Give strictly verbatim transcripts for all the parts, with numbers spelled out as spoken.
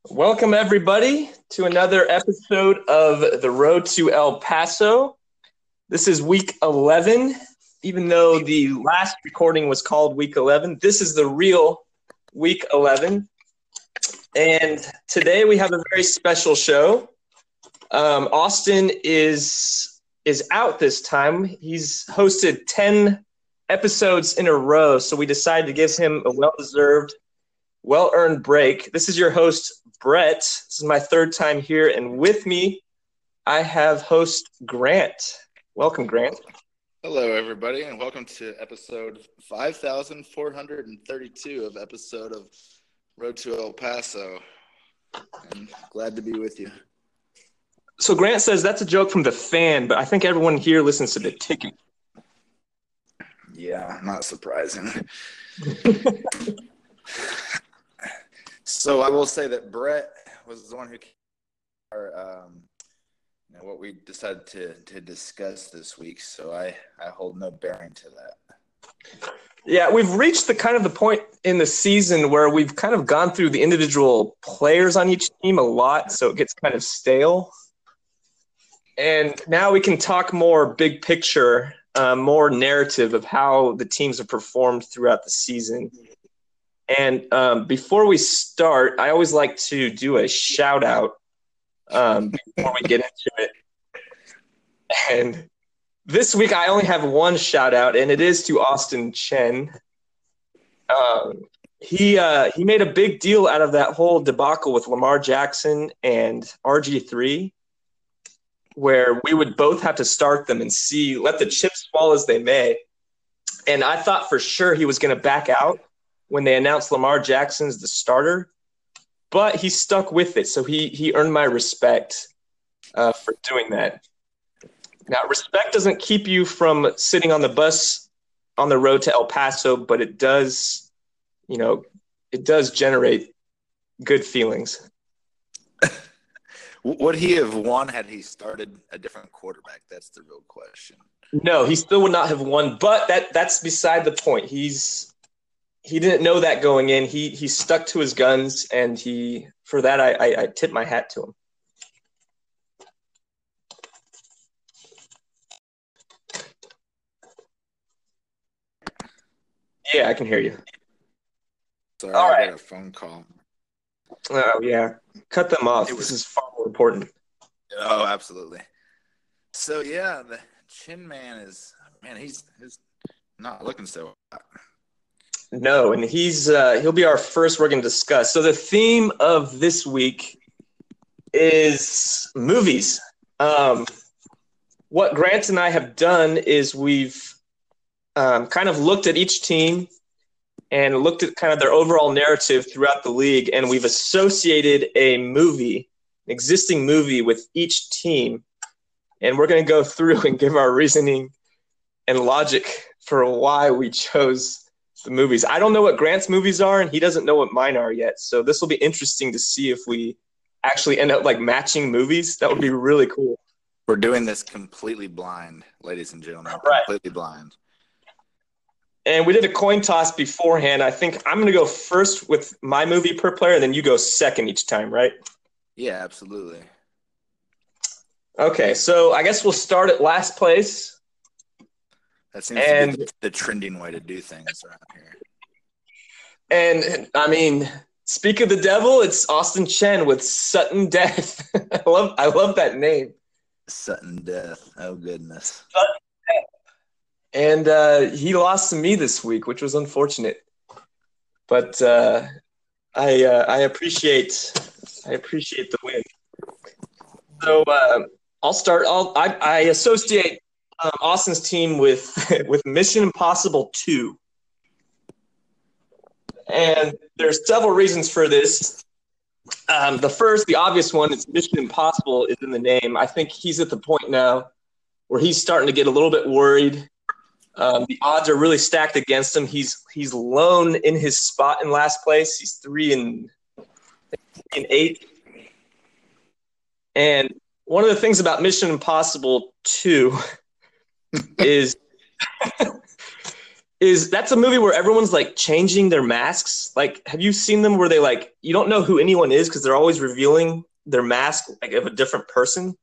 Welcome, everybody, to another episode of The Road to El Paso. This is week eleven. Even though the last recording was called week eleven, this is the real week eleven. And today we have a very special show. Um, Austin is, is out this time. He's hosted ten episodes in a row, so we decided to give him a well-deserved, well-earned break. This is your host, Brett. This is my third time here, and with me, I have host Grant. Welcome, Grant. Hello, everybody, and welcome to episode five thousand four hundred thirty-two of episode of Road to El Paso. I'm glad to be with you. So Grant says that's a joke from The Fan, but I think everyone here listens to The Ticket. Yeah, not surprising. So I will say that Brett was the one who came our, um, you know, what we decided to, to discuss this week. So I, I hold no bearing to that. Yeah, we've reached the kind of the point in the season where we've kind of gone through the individual players on each team a lot, so it gets kind of stale. And now we can talk more big picture, uh, more narrative of how the teams have performed throughout the season. And um, before we start, I always like to do a shout out um, before we get into it. And this week I only have one shout out, and it is to Austin Chen. Um, he uh, he made a big deal out of that whole debacle with Lamar Jackson and R G three, where we would both have to start them and see, let the chips fall as they may. And I thought for sure he was going to back out when they announced Lamar Jackson's the starter, but he stuck with it. So he he earned my respect uh, for doing that. Now, respect doesn't keep you from sitting on the bus on the road to El Paso, but it does, you know, it does generate good feelings. Would he have won had he started a different quarterback? That's the real question. No, he still would not have won, but that that's beside the point. He's He didn't know that going in. He he stuck to his guns, and he for that I, I, I tip my hat to him. Yeah, I can hear you. Sorry, All I right. got a phone call. Oh yeah, cut them off. It was- This is far more important. Oh, absolutely. So yeah, the Chin Man is man. He's he's not looking so hot. No, and he's uh, he'll be our first we're going to discuss. So the theme of this week is movies. Um, what Grant and I have done is we've um, kind of looked at each team and looked at kind of their overall narrative throughout the league, and we've associated a movie, an existing movie, with each team, and we're going to go through and give our reasoning and logic for why we chose the movies. I don't know what Grant's movies are, and he doesn't know what mine are yet. So this will be interesting to see if we actually end up like matching movies. That would be really cool. We're doing this completely blind, ladies and gentlemen. Right. Completely blind. And we did a coin toss beforehand. I think I'm going to go first with my movie per player, and then you go second each time, right? Yeah, absolutely. Okay, so I guess we'll start at last place. That seems And- to be the, the trending way to do things around here. And I mean, speak of the devil, it's Austin Chen with Sudden Death. I love, I love that name. Sudden death. Oh, goodness. And uh, he lost to me this week, which was unfortunate. But uh, I uh, I appreciate I appreciate the win. So uh, I'll start. I'll, I I associate um, Austin's team with with Mission Impossible two, and there's several reasons for this. Um, the first, the obvious one, is Mission Impossible is in the name. I think he's at the point now where he's starting to get a little bit worried. Um, the odds are really stacked against him. He's he's lone in his spot in last place. He's three and in eight. And one of the things about Mission Impossible two is is that's a movie where everyone's like changing their masks. Like, have you seen them where they like you don't know who anyone is because they're always revealing their mask like of a different person?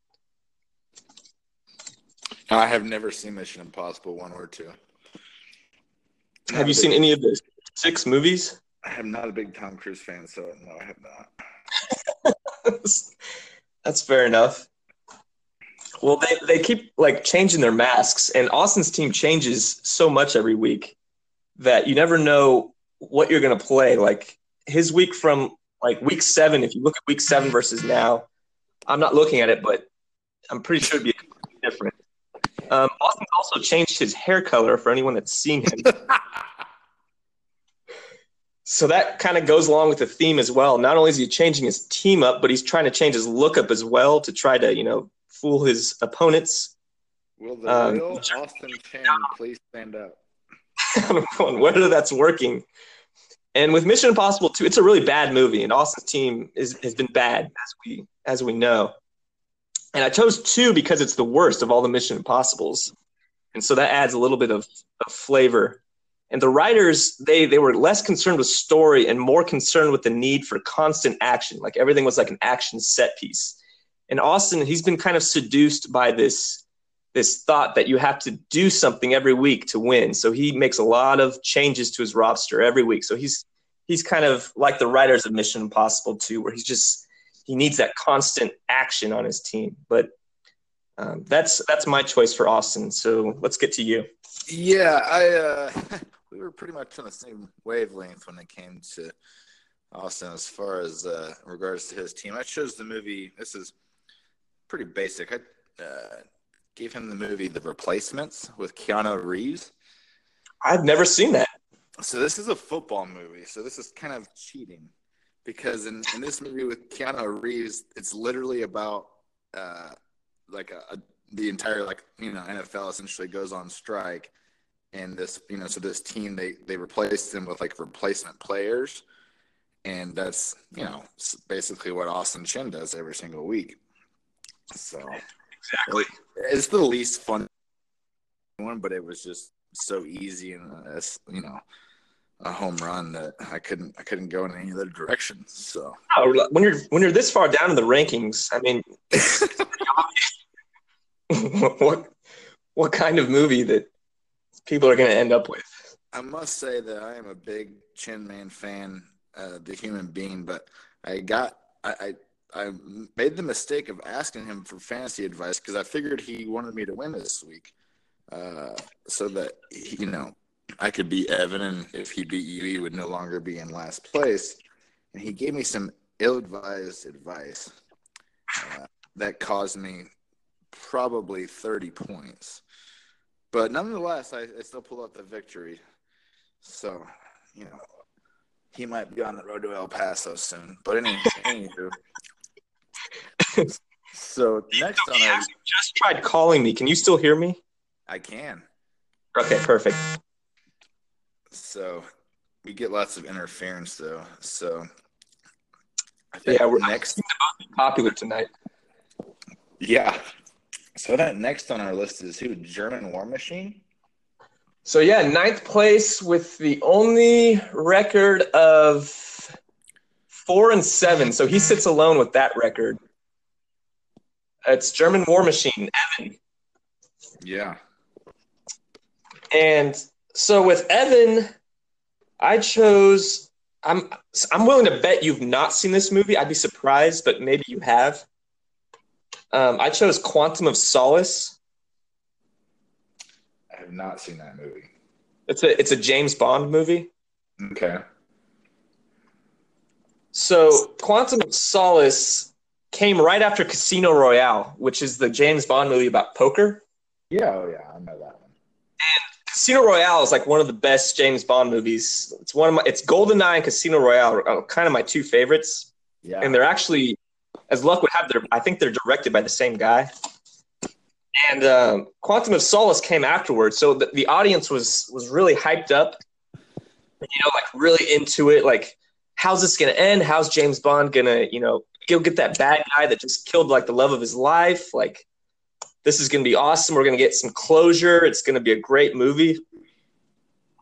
I have never seen Mission Impossible one or two. Not have you big, seen any of the six movies? I am not a big Tom Cruise fan, so no, I have not. That's fair enough. Well, they, they keep like changing their masks, and Austin's team changes so much every week that you never know what you're going to play. Like his week from like week seven, if you look at week seven versus now, I'm not looking at it, but I'm pretty sure it'd be different. Um, Austin's also changed his hair color for anyone that's seen him. So that kind of goes along with the theme as well. Not only is he changing his team up, but he's trying to change his look up as well to try to, you know, fool his opponents. Will the Um, real Austin Chen please stand up? on whether that's working. And with Mission Impossible two, it's a really bad movie, and Austin's team is, has been bad, as we as we know. And I chose two because it's the worst of all the Mission Impossibles. And so that adds a little bit of, of flavor. And the writers, they they were less concerned with story and more concerned with the need for constant action. Like everything was like an action set piece. And Austin, he's been kind of seduced by this, this thought that you have to do something every week to win. So he makes a lot of changes to his roster every week. So he's he's kind of like the writers of Mission Impossible two, where he's just he needs that constant action on his team. But um, that's that's my choice for Austin. So let's get to you. Yeah, I uh, we were pretty much on the same wavelength when it came to Austin as far as uh, regards to his team. I chose the movie. This is pretty basic. I uh, gave him the movie The Replacements with Keanu Reeves. I've never seen that. So this is a football movie. So this is kind of cheating because in, in this movie with Keanu Reeves, it's literally about uh, like a, a the entire like you know N F L essentially goes on strike, and this you know so this team they they replaced them with like replacement players, and that's you know basically what Austin Chen does every single week. So exactly, it's the least fun one, but it was just so easy and uh, you know a home run that I couldn't I couldn't go in any other direction. So oh, when you're when you're this far down in the rankings, I mean. what what kind of movie that people are going to end up with? I must say that I am a big Chin Man fan, uh, the human being, but I got I, I I made the mistake of asking him for fantasy advice because I figured he wanted me to win this week, uh, so that you know I could beat Evan, and if he beat you, he would no longer be in last place. And he gave me some ill-advised advice uh, that caused me probably thirty points, but nonetheless, I, I still pull out the victory. So, you know, he might be on the road to El Paso soon. But any, anywho, so next on our, just tried calling me. Can you still hear me? I can. Okay, perfect. So we get lots of interference though. So I think yeah, we're next popular tonight. Yeah. So that next on our list is who? German War Machine? So, yeah, ninth place with the only record of four and seven. So he sits alone with that record. It's German War Machine, Evan. Yeah. And so with Evan, I chose I'm I'm willing to bet you've not seen this movie. I'd be surprised, but maybe you have. Um, I chose Quantum of Solace. I have not seen that movie. It's a it's a James Bond movie. Okay. So Quantum of Solace came right after Casino Royale, which is the James Bond movie about poker. Yeah, oh yeah, I know that one. And Casino Royale is like one of the best James Bond movies. It's one of my it's GoldenEye and Casino Royale are kind of my two favorites. Yeah. And they're actually, as luck would have, they're, I think they're directed by the same guy. And um, Quantum of Solace came afterwards, so the, the audience was was really hyped up, you know, like really into it. Like, how's this gonna end? How's James Bond gonna, you know, go get that bad guy that just killed like the love of his life? Like, this is gonna be awesome. We're gonna get some closure. It's gonna be a great movie.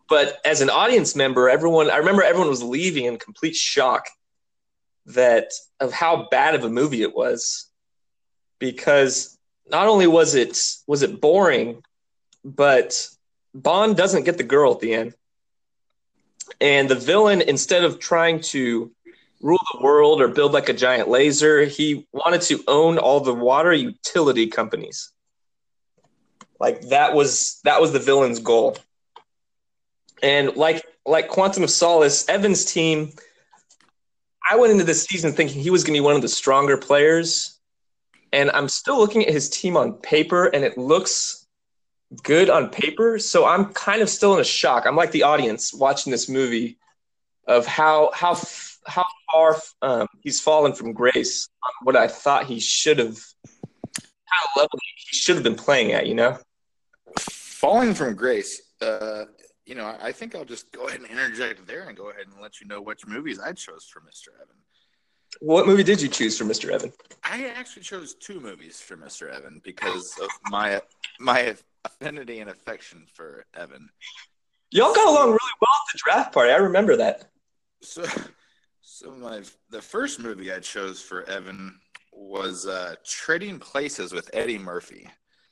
But as an audience member, everyone I remember everyone was leaving in complete shock that of how bad of a movie it was, because not only was it was it boring, but Bond doesn't get the girl at the end. And the villain, instead of trying to rule the world or build like a giant laser, he wanted to own all the water utility companies. Like that was that was the villain's goal. And like like Quantum of Solace, Evans' team, I went into this season thinking he was going to be one of the stronger players. And I'm still looking at his team on paper, and it looks good on paper. So I'm kind of still in a shock. I'm like the audience watching this movie of how how how far um, he's fallen from grace on what I thought he should have, kind of level he should have been playing at, you know? Falling from grace, uh, you know, I think I'll just go ahead and interject there and go ahead and let you know which movies I chose for Mister Evan. What movie did you choose for Mister Evan? I actually chose two movies for Mister Evan because of my my affinity and affection for Evan. Y'all got along really well at the draft party. I remember that. So, so my the first movie I chose for Evan was uh, Trading Places with Eddie Murphy.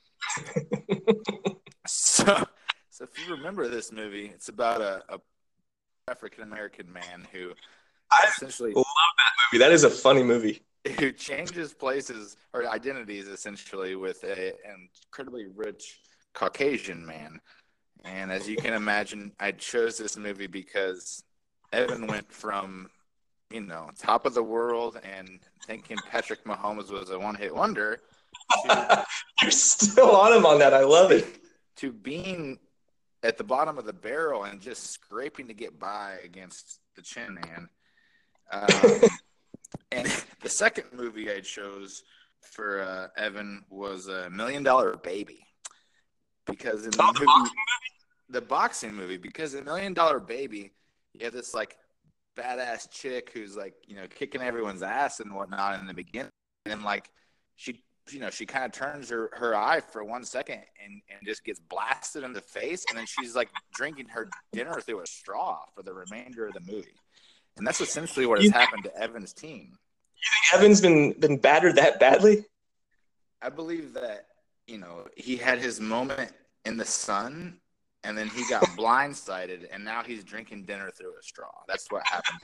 so, so if you remember this movie, it's about a, a African American man who I essentially love that movie. That is a funny movie. Who changes places or identities essentially with a, an incredibly rich Caucasian man. And as you can imagine, I chose this movie because Evan went from, you know, top of the world and thinking Patrick Mahomes was a one-hit wonder to, You're still on him on that. I love it. to being at the bottom of the barrel and just scraping to get by against the Chin Man. Um, and the second movie I chose for uh, Evan was a uh, Million Dollar Baby, because in the, oh, movie, the boxing movie, the boxing movie, because in Million Dollar Baby, you have this like badass chick who's like, you know, kicking everyone's ass and whatnot in the beginning, and like she, you know, she kind of turns her, her eye for one second and, and just gets blasted in the face, and then she's like drinking her dinner through a straw for the remainder of the movie. And that's essentially what has you happened to Evan's team. You think Evan's been been battered that badly? I believe that, you know, he had his moment in the sun, and then he got blindsided, and now he's drinking dinner through a straw. That's what happened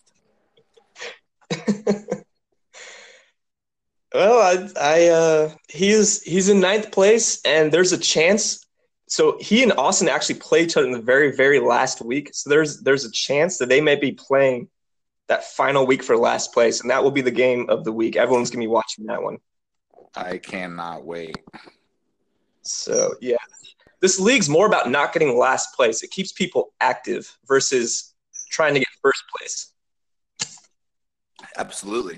to Evan's team. Well, I, I uh, he's he's in ninth place, and there's a chance. So he and Austin actually play each other in the very, very last week. So there's there's a chance that they may be playing that final week for last place, and that will be the game of the week. Everyone's gonna be watching that one. I cannot wait. So yeah, this league's more about not getting last place. It keeps people active versus trying to get first place. Absolutely.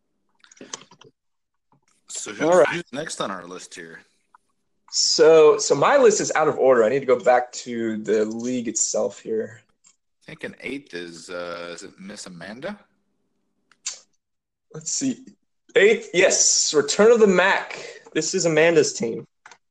So who's, All right. who's next on our list here? So, so my list is out of order. I need to go back to the league itself here. I think an eighth is uh, is it Miss Amanda? Let's see. Eighth, yes, Return of the Mac. This is Amanda's team.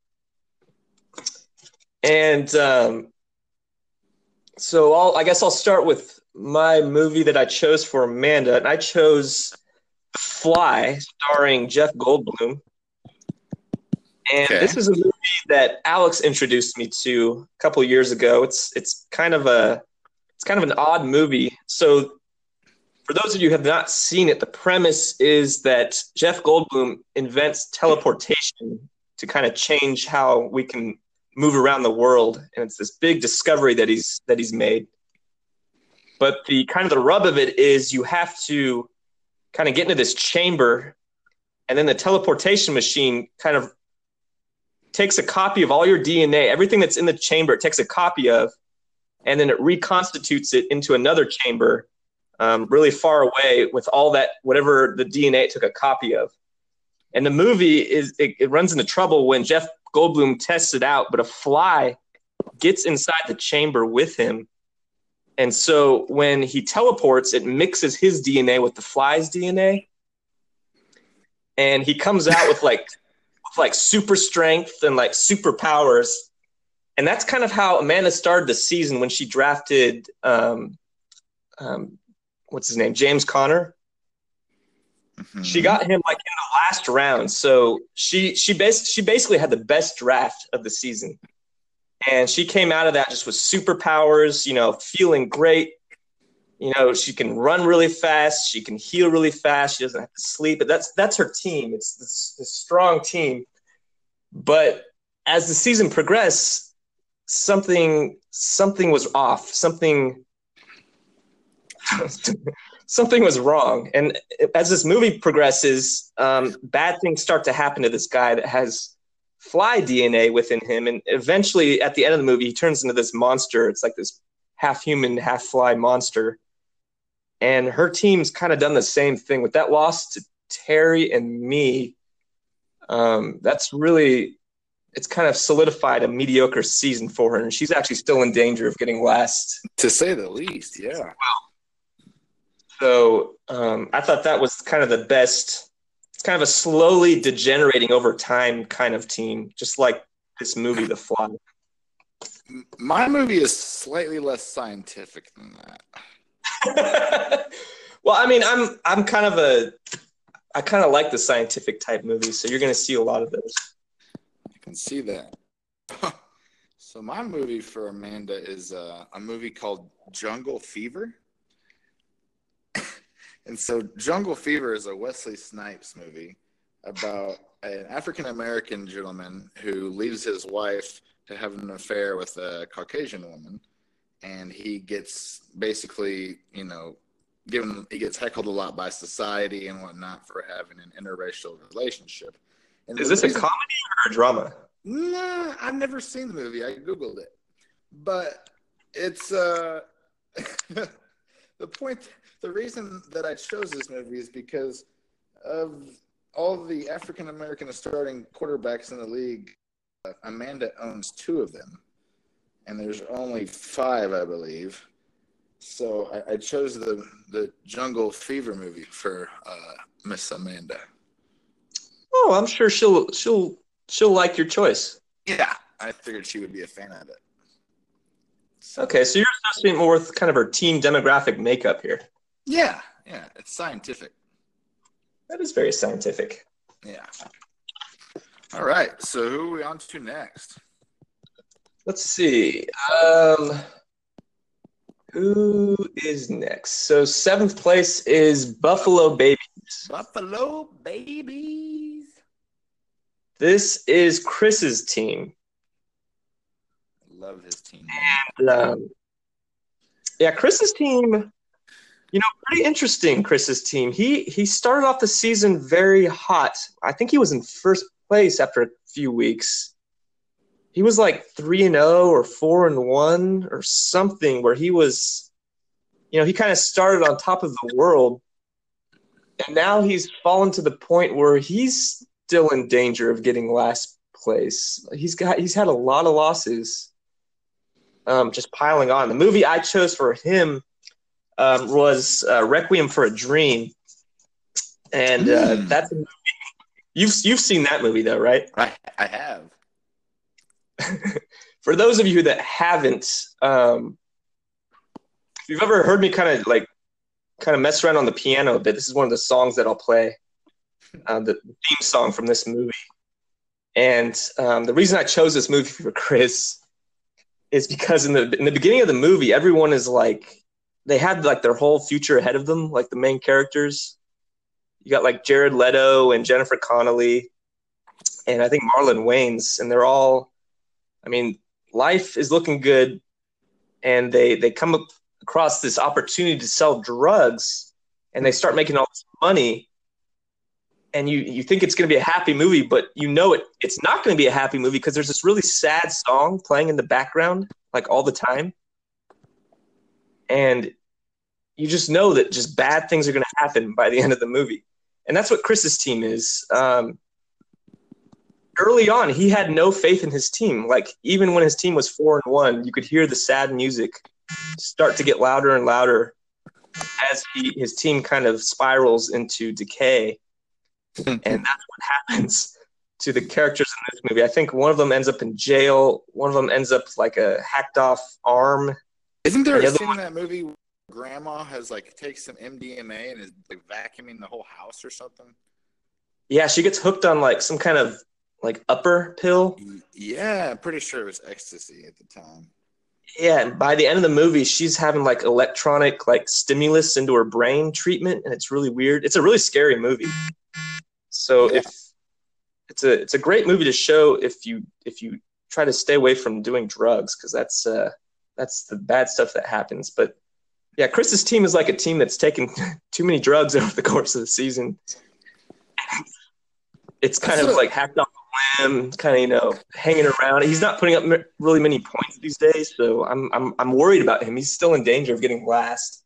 And um, so I'll, I guess I'll start with my movie that I chose for Amanda. And I chose Fly, starring Jeff Goldblum. And okay. This is a movie that Alex introduced me to a couple years ago. It's it's kind of a it's kind of an odd movie. So for those of you who have not seen it, the premise is that Jeff Goldblum invents teleportation to kind of change how we can move around the world, and it's this big discovery that he's that he's made. But the kind of the rub of it is you have to kind of get into this chamber, and then the teleportation machine kind of takes a copy of all your D N A, everything that's in the chamber, it takes a copy of, and then it reconstitutes it into another chamber um, really far away with all that, whatever the D N A it took a copy of. And the movie, is it, it runs into trouble when Jeff Goldblum tests it out, but a fly gets inside the chamber with him. And so when he teleports, it mixes his D N A with the fly's D N A. And he comes out with like, with like super strength and like superpowers. And that's kind of how Amanda started the season when she drafted um, um, what's his name, James Conner. Mm-hmm. She got him like in the last round, so she she bas- she basically had the best draft of the season, and she came out of that just with superpowers. You know, feeling great. You know, she can run really fast. She can heal really fast. She doesn't have to sleep. But that's that's her team. It's this, this strong team. But as the season progressed, something something was off. Something something was wrong. And as this movie progresses, um, bad things start to happen to this guy that has fly D N A within him. And eventually, at the end of the movie, he turns into this monster. It's like this half human, half fly monster. And her team's kind of done the same thing with that loss to Terry and me. Um, that's really, it's kind of solidified a mediocre season for her. And she's actually still in danger of getting last. To say the least, yeah. Well, so um, I thought that was kind of the best, it's kind of a slowly degenerating over time kind of team, just like this movie, The Fly. My movie is slightly less scientific than that. Well, I mean, I'm I'm kind of a I kind of like the scientific type movies, so you're going to see a lot of those. I can see that. So my movie for Amanda is uh, a movie called Jungle Fever. And so Jungle Fever is a Wesley Snipes movie about an African-American gentleman who leaves his wife to have an affair with a Caucasian woman. And he gets basically, you know, given, he gets heckled a lot by society and whatnot for having an interracial relationship. And is this reason, a comedy or a drama? Nah, I've never seen the movie. I Googled it. But it's, uh, the point, the reason that I chose this movie is because of all the African-American starting quarterbacks in the league. Uh, Amanda owns two of them. And there's only five, I believe. So I, I chose the the Jungle Fever movie for uh, Miss Amanda. Oh, I'm sure she'll she'll she'll like your choice. Yeah, I figured she would be a fan of it. So, okay, so you're associating more with kind of her teen demographic makeup here. Yeah, yeah, it's scientific. That is very scientific. Yeah. All right, so who are we on to next? Let's see. Um, who is next? So seventh place is Buffalo Babies. Buffalo Babies. This is Chris's team. Love his team. And um, yeah, Chris's team. You know, pretty interesting. Chris's team. He he started off the season very hot. I think he was in first place after a few weeks. He was like three and zero or four and one or something, where he was, you know, he kind of started on top of the world, and now he's fallen to the point where he's still in danger of getting last place. He's got he's had a lot of losses, um, just piling on. The movie I chose for him um, was uh, Requiem for a Dream, and uh, mm. that's a movie. You've you've seen that movie though, right? I I have. For those of you that haven't, um, if you've ever heard me kind of like kind of mess around on the piano a bit, this is one of the songs that I'll play, uh, the theme song from this movie. And um, the reason I chose this movie for Chris is because in the in the beginning of the movie, everyone is like, they had like their whole future ahead of them, like the main characters. You got like Jared Leto and Jennifer Connelly, and I think Marlon Wayans, and they're all, I mean, life is looking good, and they they come across this opportunity to sell drugs, and they start making all this money, and you you think it's going to be a happy movie, but you know it it's not going to be a happy movie because there's this really sad song playing in the background like all the time, and you just know that just bad things are going to happen by the end of the movie, and that's what Chris's team is. Um, Early on, he had no faith in his team. Like, even when his team was four and one, you could hear the sad music start to get louder and louder as he, his team kind of spirals into decay. And that's what happens. to the characters in this movie. I think one of them ends up in jail. One of them ends up like a hacked off arm. Isn't there And the a other scene one- in that movie where grandma has like takes some M D M A and is like vacuuming the whole house or something? Yeah, she gets hooked on like some kind of like upper pill. Yeah, I'm pretty sure it was ecstasy at the time. Yeah, and by the end of the movie, she's having like electronic like stimulus into her brain treatment, and it's really weird. It's a really scary movie. So Yeah. if it's a it's a great movie to show if you if you try to stay away from doing drugs, because that's uh that's the bad stuff that happens. But yeah, Chris's team is like a team that's taken too many drugs over the course of the season. It's kind That's of a- like hacked off the limb, kind of, you know, hanging around. He's not putting up m- really many points these days, so I'm I'm I'm worried about him. He's still in danger of getting last.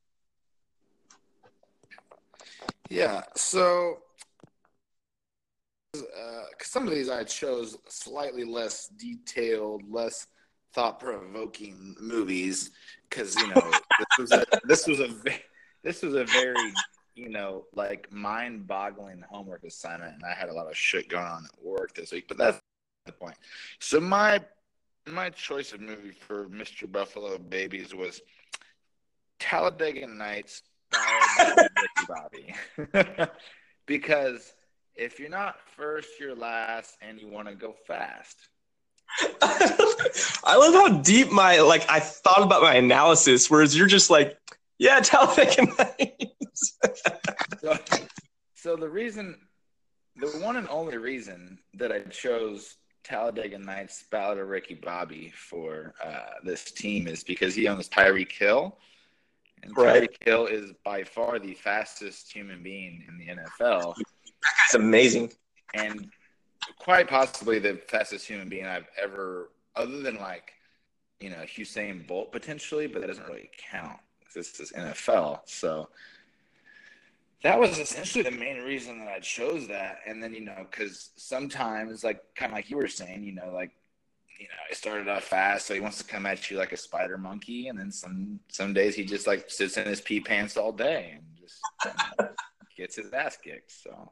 Yeah, so uh, some of these I chose slightly less detailed, less thought-provoking movies because you know this was a this was a ve- this was a very you know like mind-boggling homework assignment, and I had a lot of shit going on at work this week. But that's the point. So my my choice of movie for Mister Buffalo Babies was Talladega Nights. Ricky Bobby. Because if you're not first, you're last, and you want to go fast. I love how deep my like I thought about my analysis, whereas you're just like, yeah, Talladega Nights. so, so the reason, the one and only reason that I chose Talladega Nights Ballad of Ricky Bobby for uh, this team is because he owns Tyreek Hill. And Right. Tyreek Hill is by far the fastest human being in the N F L. That guy's amazing. And quite possibly the fastest human being I've ever, other than like, you know, Usain Bolt potentially, but that doesn't really count. This is N F L. So that was essentially the main reason that I chose that. And then, you know, because sometimes, like, kind of like you were saying, you know, like, you know, he started off fast, so he wants to come at you like a spider monkey. And then some some days he just, like, sits in his pee pants all day and just you know, gets his ass kicked. So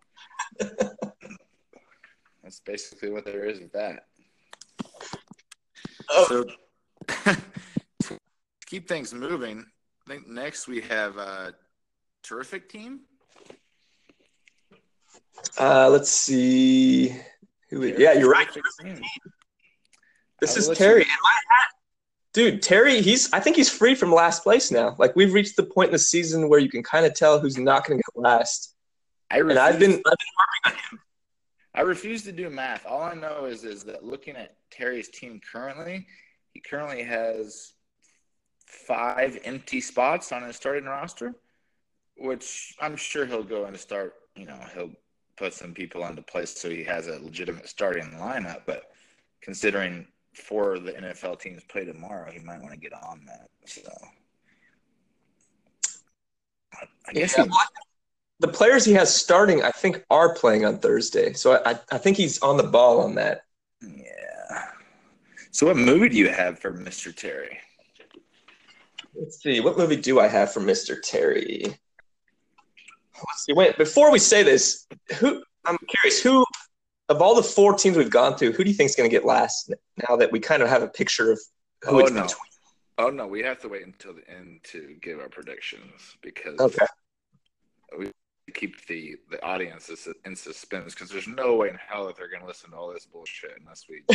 that's basically what there is with that. Oh. So to keep things moving, I think next we have a terrific team. Uh, let's see. Who? Yeah, you're right. Team. This I is will let Terry. you- And my hat, dude, Terry, he's I think he's free from last place now. Like we've reached the point in the season where you can kind of tell who's not going to get last. I And I've refuse, been I've been harping on him. I refuse to do math. All I know is is that looking at Terry's team currently, he currently has five empty spots on his starting roster, which I'm sure he'll go and start. You know, he'll put some people into place so he has a legitimate starting lineup. But considering four of the N F L teams play tomorrow, he might want to get on that. So I, I guess Yeah, he, well, the players he has starting, I think, are playing on Thursday. So I, I think he's on the ball on that. yeah. So what movie do you have for Mister Terry? Let's see. What movie do I have for Mister Terry? Let's see. Wait, before we say this, who I'm curious, who of all the four teams we've gone through, who do you think is going to get last now that we kind of have a picture of who Oh, it's no. between? Oh, no, we have to wait until the end to give our predictions because Okay. we keep the, the audience in suspense because there's no way in hell that they're going to listen to all this bullshit unless we.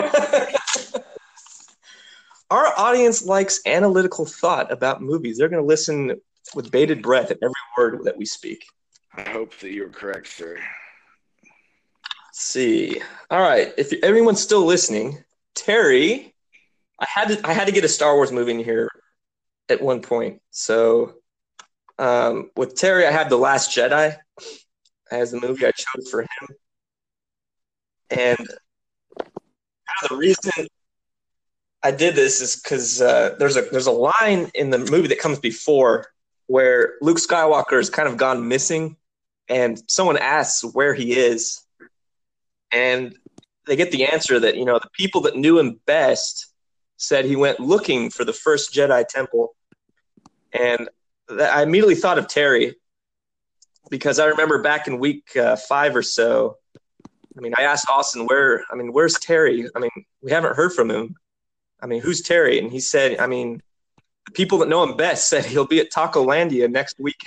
Our audience likes analytical thought about movies. They're going to listen with bated breath at every word that we speak. I hope that you're correct, sir. Let's see. All right. If everyone's still listening, Terry, I had to I had to get a Star Wars movie in here at one point. So um, with Terry, I had The Last Jedi as the movie I chose for him. And kind of the reason I did this is because uh, there's a there's a line in the movie that comes before where Luke Skywalker has kind of gone missing, and someone asks where he is, and they get the answer that, you know, the people that knew him best said he went looking for the first Jedi temple. And th- I immediately thought of Terry because I remember back in week uh, five or so I mean, I asked Austin where. I mean, where's Terry? I mean, we haven't heard from him. I mean, who's Terry? And he said, I mean, the people that know him best said he'll be at Tacolandia next week.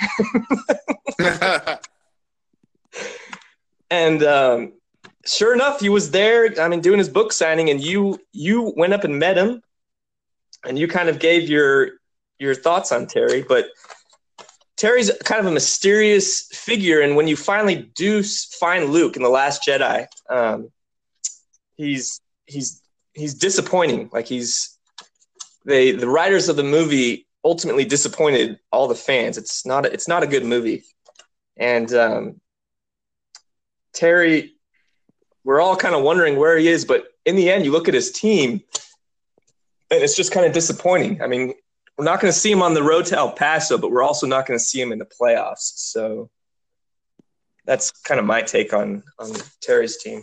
And um, sure enough, he was there. I mean, doing his book signing, and you you went up and met him, and you kind of gave your your thoughts on Terry. But Terry's kind of a mysterious figure, and when you finally do find Luke in The Last Jedi, um, he's he's he's disappointing. Like he's they the writers of the movie ultimately disappointed all the fans. It's not a, it's not a good movie, and um, Terry, we're all kind of wondering where he is, but in the end, you look at his team, and it's just kind of disappointing. I mean, we're not going to see him on the road to El Paso, but we're also not going to see him in the playoffs. So that's kind of my take on, on Terry's team.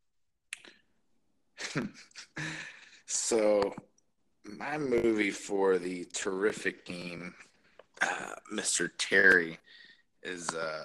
So my movie for the terrific team, uh, Mister Terry, is uh,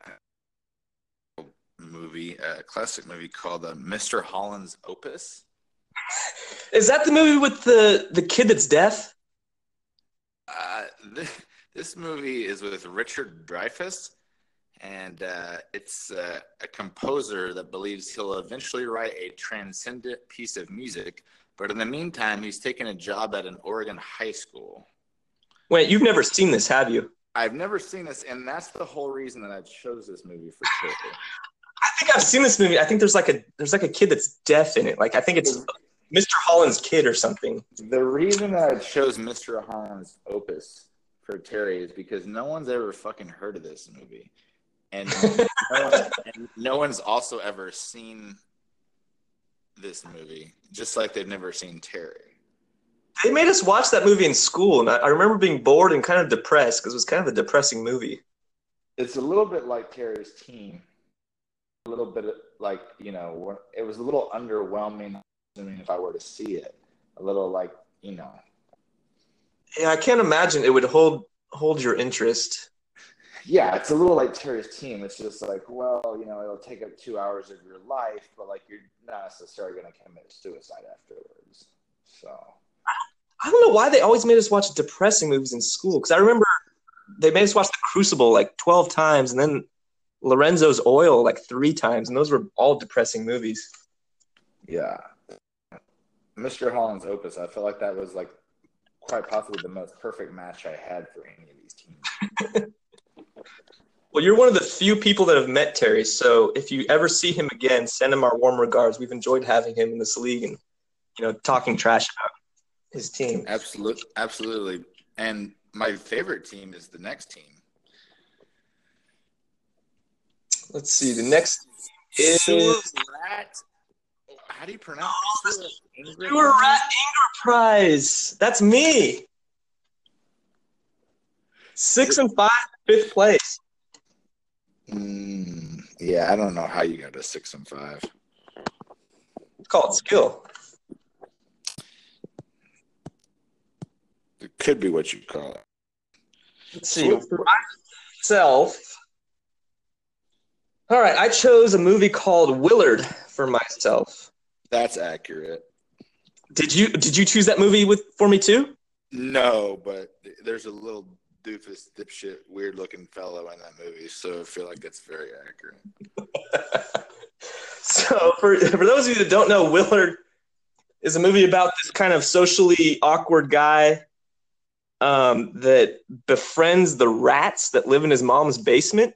a movie, a classic movie called uh, Mister Holland's Opus. Is that the movie with the, the kid that's deaf? Uh, this, this movie is with Richard Dreyfuss, and uh, it's uh, a composer that believes he'll eventually write a transcendent piece of music, but in the meantime, he's taking a job at an Oregon high school. Wait, you've never seen this, have you? I've never seen this, and that's the whole reason that I chose this movie for Terry. I think I've seen this movie. I think there's like a there's like a kid that's deaf in it. Like I think it's Mister Holland's kid or something. The reason that I chose Mister Holland's Opus for Terry is because no one's ever fucking heard of this movie. And no, one, and no one's also ever seen this movie, just like they've never seen Terry. They made us watch that movie in school, and I, I remember being bored and kind of depressed because it was kind of a depressing movie. It's a little bit like Terry's team. A little bit of, like, you know, it was a little underwhelming. I mean, if I were to see it, a little like, you know. Yeah, I can't imagine it would hold hold your interest. Yeah, it's a little like Terry's team. It's just like, well, you know, it'll take up two hours of your life, but like you're not necessarily going to commit suicide afterwards. So I don't know why they always made us watch depressing movies in school. Because I remember they made us watch The Crucible like twelve times, and then Lorenzo's Oil like three times, and those were all depressing movies. Yeah. Mister Holland's Opus, I feel like that was like quite possibly the most perfect match I had for any of these teams. Well, you're one of the few people that have met Terry, so if you ever see him again, send him our warm regards. We've enjoyed having him in this league and, you know, talking trash about his team. Absolutely, absolutely. And my favorite team is the next team. Let's see. The next is Sewer Rat. How do you pronounce it? Sewer Rat Inger Prize. That's me. Six and five, fifth place. Mm, yeah, I don't know how you got to six and five. Call it skill. It could be what you call it. Let's see. For myself, all right, I chose a movie called Willard for myself. That's accurate. Did you did you choose that movie with for me too? No, but there's a little doofus, dipshit, weird-looking fellow in that movie, so I feel like that's very accurate. So for for those of you that don't know, Willard is a movie about this kind of socially awkward guy um, that befriends the rats that live in his mom's basement.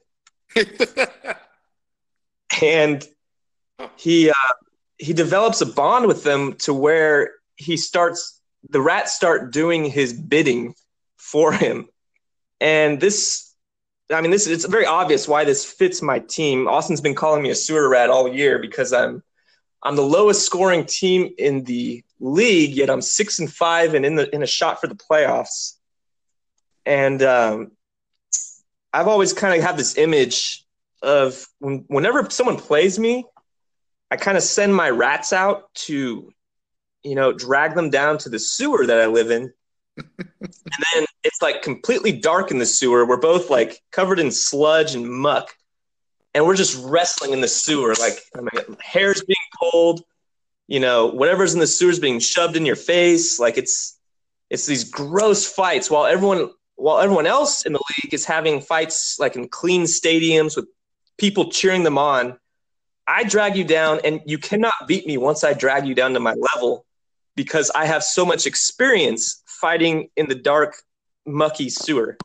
And he uh, he develops a bond with them to where he starts the rats start doing his bidding for him. And this, I mean, this it's very obvious why this fits my team. Austin's been calling me a sewer rat all year because I'm I'm the lowest scoring team in the league, yet I'm six and five and in the in a shot for the playoffs. And um, I've always kind of had this image of when, whenever someone plays me, I kind of send my rats out to, you know, drag them down to the sewer that I live in. And then it's like completely dark in the sewer. We're both like covered in sludge and muck. and we're just wrestling in the sewer. Like, I mean, hair's being pulled, you know, whatever's in the sewer is being shoved in your face. Like, it's it's these gross fights while everyone while everyone else in the league is having fights like in clean stadiums with people cheering them on. I drag you down, and you cannot beat me once I drag you down to my level because I have so much experience fighting in the dark, mucky sewer.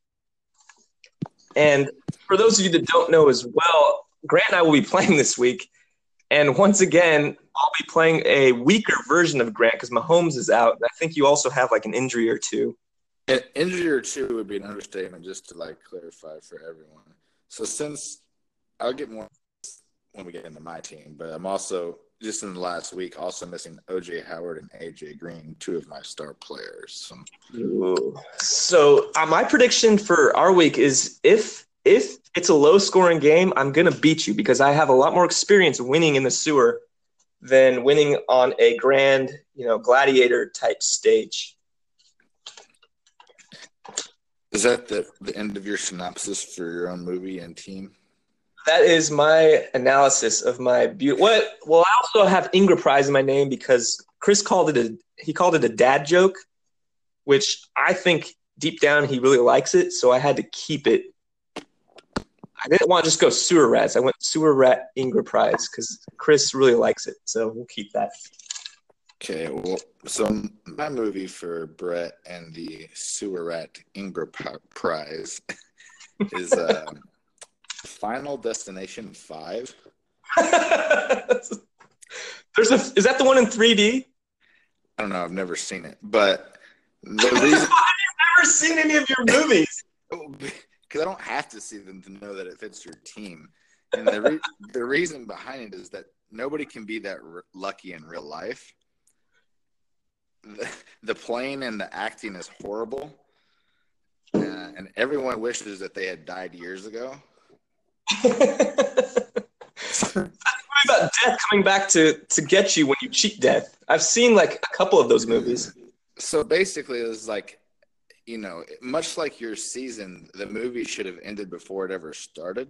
And for those of you that don't know as well, Grant and I will be playing this week. And once again, I'll be playing a weaker version of Grant because Mahomes is out. And I think you also have like an injury or two. An injury or two would be an understatement, just to like clarify for everyone. So since I'll get more when we get into my team, but I'm also just in the last week also missing O J Howard and A J Green, two of my star players. So, Ooh. so uh, my prediction for our week is if if it's a low scoring game, I'm gonna beat you because I have a lot more experience winning in the sewer than winning on a grand, you know, gladiator type stage. Is that the, the end of your synopsis for your own movie and team? That is my analysis of my beauty. What? Well, I also have Ingra Prize in my name because Chris called it a he called it a dad joke, which I think deep down he really likes it. So I had to keep it. I didn't want to just go sewer rats. I went sewer rat Ingra Prize because Chris really likes it. So we'll keep that. Okay. Well, so my movie for Brett and the sewer rat Ingra Prize is. Uh, Final Destination five. There's a is that the one in three D? I don't know. I've never seen it, but the reason you've never seen any of your movies because I don't have to see them to know that it fits your team. And the re- the reason behind it is that nobody can be that r- lucky in real life. The, the playing and the acting is horrible, uh, and everyone wishes that they had died years ago. That's about death coming back to, to get you when you cheat death. I've seen like a couple of those movies. So basically, it was like, you know, much like your season, the movie should have ended before it ever started.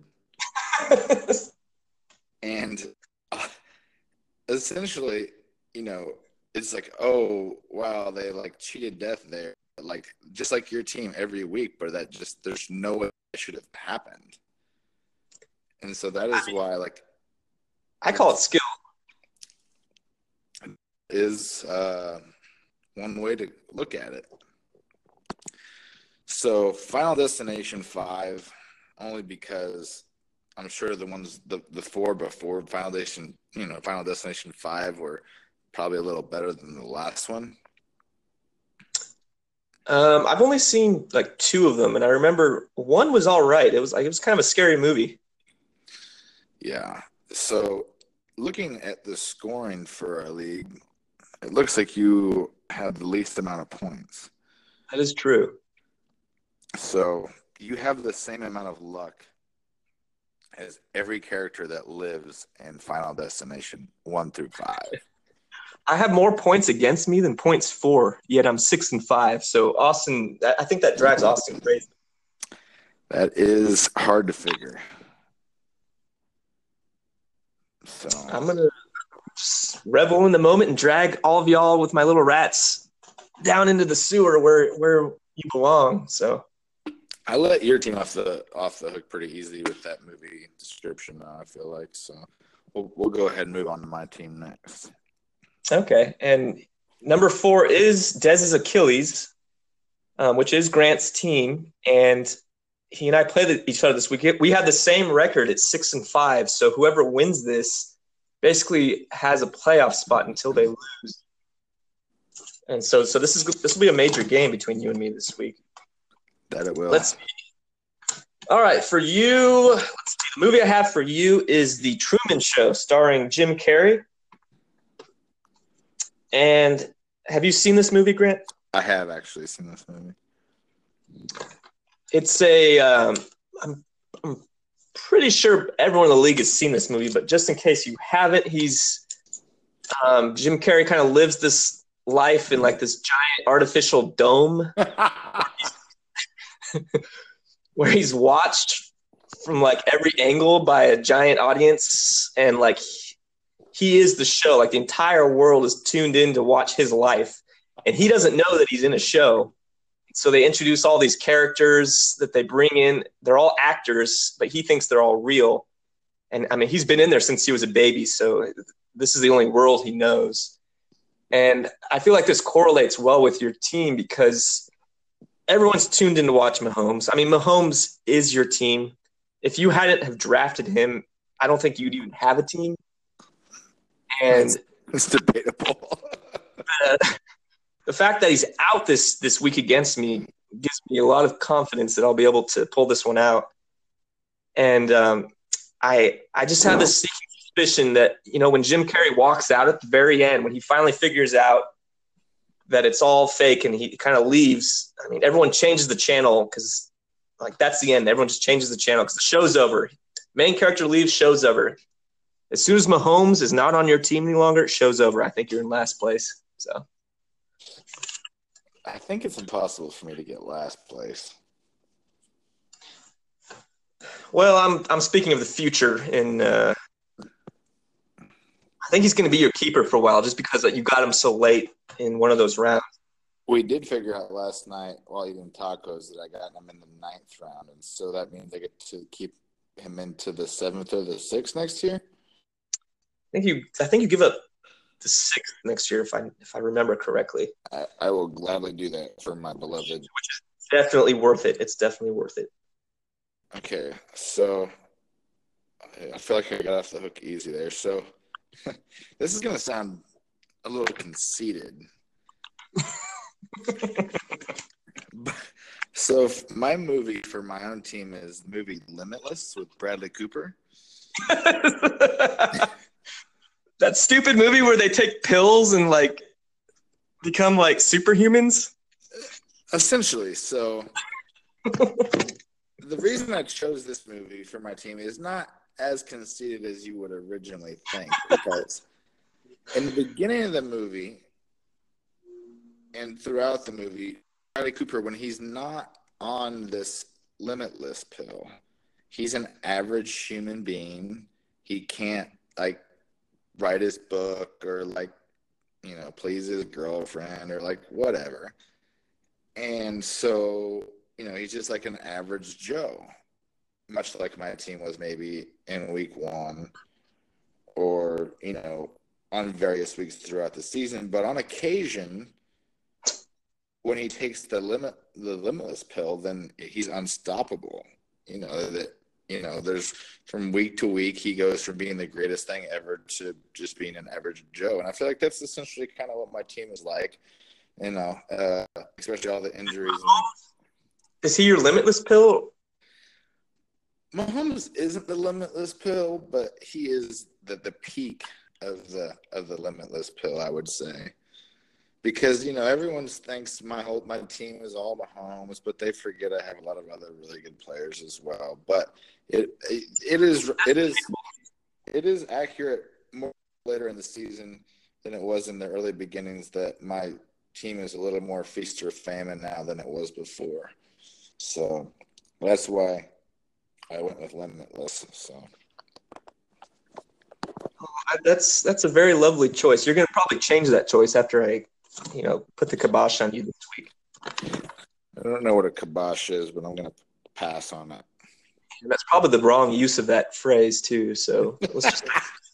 And uh, essentially, you know, it's like, oh, wow, they like cheated death there. Like, just like your team every week, but that just, there's no way it should have happened. And so that is why, like, I call it skill. Is uh, one way to look at it. So, Final Destination five, only because I'm sure the ones, the, the four before Final Destination, you know, Final Destination five were probably a little better than the last one. Um, I've only seen like two of them, and I remember one was all right. It was like it was kind of a scary movie. Yeah. So, looking at the scoring for our league, it looks like you have the least amount of points. That is true. So, you have the same amount of luck as every character that lives in Final Destination one through five. I have more points against me than points for, yet I'm six and five. So, Austin, I think that drives Austin crazy. That is hard to figure. So I'm gonna just revel in the moment and drag all of y'all with my little rats down into the sewer where where you belong. So I let your team off the off the hook pretty easy with that movie description now, I feel like. So we'll we'll go ahead and move on to my team next. Okay, and number four is Dez's Achilles, um, which is Grant's team, and he and I played each other this week. We had the same record at six and five. So whoever wins this basically has a playoff spot until they lose. And so, so this is this will be a major game between you and me this week. That it will. Let's. All right, for you, let's see. The movie I have for you is The Truman Show, starring Jim Carrey. And have you seen this movie, Grant? I have actually seen this movie. It's a um, I'm, I'm pretty sure everyone in the league has seen this movie, but just in case you haven't, he's um, Jim Carrey kind of lives this life in like this giant artificial dome where he's watched from like every angle by a giant audience, and like he is the show. Like the entire world is tuned in to watch his life, and he doesn't know that he's in a show. So they introduce all these characters that they bring in. They're all actors, but he thinks they're all real. And I mean, he's been in there since he was a baby, so this is the only world he knows. And I feel like this correlates well with your team because everyone's tuned in to watch Mahomes. I mean, Mahomes is your team. If you hadn't have drafted him, I don't think you'd even have a team. And it's, it's debatable. uh, the fact that he's out this this week against me gives me a lot of confidence that I'll be able to pull this one out. And um, I I just have this suspicion that, you know, when Jim Carrey walks out at the very end, when he finally figures out that it's all fake and he kind of leaves, I mean, everyone changes the channel because, like, that's the end. Everyone just changes the channel because the show's over. Main character leaves, show's over. As soon as Mahomes is not on your team any longer, show's over. I think you're in last place. So I think it's impossible for me to get last place. Well, I'm I'm speaking of the future, and uh, I think he's going to be your keeper for a while, just because you got him so late in one of those rounds. We did figure out last night while eating tacos that I got him in the ninth round, and so that means I get to keep him into the seventh or the sixth next year. I think you I think you give up the sixth next year, if I if I remember correctly. I, I will gladly do that for my beloved. Which is definitely worth it. It's definitely worth it. Okay, so I feel like I got off the hook easy there. So this is going to sound a little conceited. So my movie for my own team is the movie Limitless with Bradley Cooper. That stupid movie where they take pills and like become like superhumans? Essentially. So the reason I chose this movie for my team is not as conceited as you would originally think, because in the beginning of the movie and throughout the movie, Bradley Cooper, when he's not on this limitless pill, he's an average human being. He can't like write his book or like, you know, please his girlfriend or like whatever. And so, you know, he's just like an average Joe, much like my team was maybe in week one or, you know, on various weeks throughout the season. But on occasion, when he takes the limit, the limitless pill, then he's unstoppable. You know, that, you know, there's from week to week, he goes from being the greatest thing ever to just being an average Joe. And I feel like that's essentially kind of what my team is like, you know, uh, especially all the injuries. And, is he your limitless pill? Mahomes isn't the limitless pill, but he is the, the peak of the of the limitless pill, I would say. Because, you know, everyone thinks my whole my team is all Mahomes, but they forget I have a lot of other really good players as well. But it it, it is it is it is accurate more later in the season than it was in the early beginnings that my team is a little more feast or famine now than it was before. So that's why I went with limitless. So that's that's a very lovely choice. You're going to probably change that choice after I, you know, put the kibosh on you this week. I don't know what a kibosh is, but I'm going to pass on it. And that's probably the wrong use of that phrase too. So let's just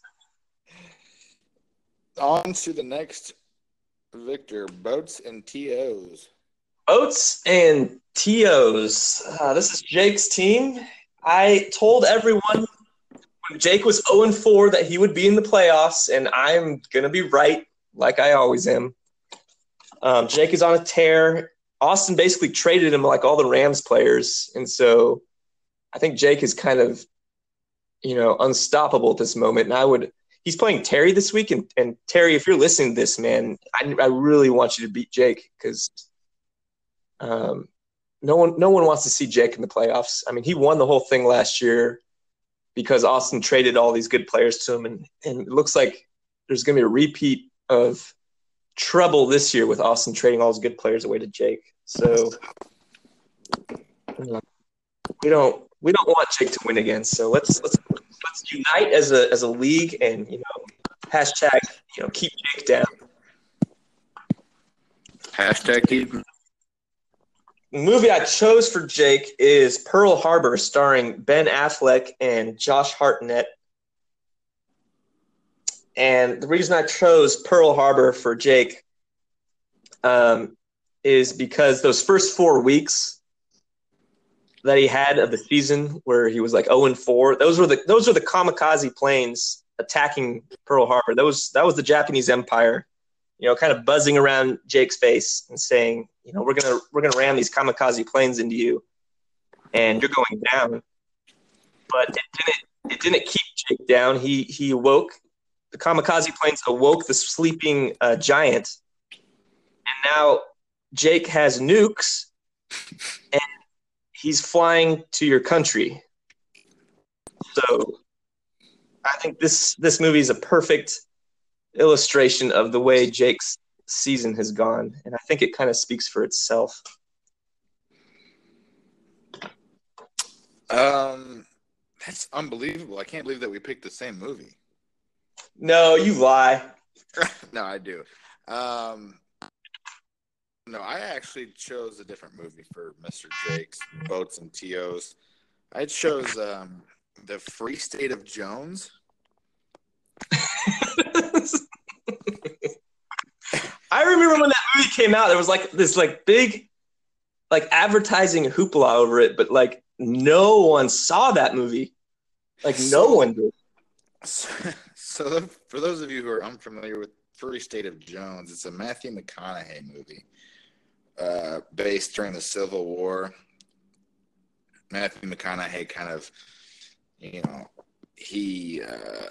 on to the next Victor, boats and T Os. Boats and T Os. Uh, this is Jake's team. I told everyone when Jake was oh and four that he would be in the playoffs, and I'm going to be right like I always am. Um, Jake is on a tear. Austin basically traded him like all the Rams players, and so I think Jake is kind of, you know, unstoppable at this moment. And I would – he's playing Terry this week, and, and Terry, if you're listening to this, man, I, I really want you to beat Jake because um, no one no one wants to see Jake in the playoffs. I mean, he won the whole thing last year because Austin traded all these good players to him, and, and it looks like there's going to be a repeat of trouble this year with Austin trading all his good players away to Jake. So uh, we don't we don't want Jake to win again. So let's let's let's unite as a as a league and you know hashtag you know keep Jake down. Hashtag keep. The movie I chose for Jake is Pearl Harbor, starring Ben Affleck and Josh Hartnett. And the reason I chose Pearl Harbor for Jake um, is because those first four weeks that he had of the season, where he was like zero and four, those were the those were the kamikaze planes attacking Pearl Harbor. That was that was the Japanese Empire, you know, kind of buzzing around Jake's face and saying, you know, we're gonna we're gonna ram these kamikaze planes into you, and you're going down. But it didn't it didn't keep Jake down. He he awoke. The kamikaze planes awoke the sleeping uh, giant, and now Jake has nukes, and he's flying to your country. So I think this this movie is a perfect illustration of the way Jake's season has gone, and I think it kind of speaks for itself. Um, that's unbelievable. I can't believe that we picked the same movie. No, you lie. No, I do. Um, no, I actually chose a different movie for Mister Jake's Boats and T Os. I chose um, The Free State of Jones. I remember when that movie came out, there was like this like big like advertising hoopla over it, but like no one saw that movie. Like no one did. So, so for those of you who are unfamiliar with Free State of Jones, it's a Matthew McConaughey movie uh, based during the Civil War. Matthew McConaughey kind of, you know, he uh,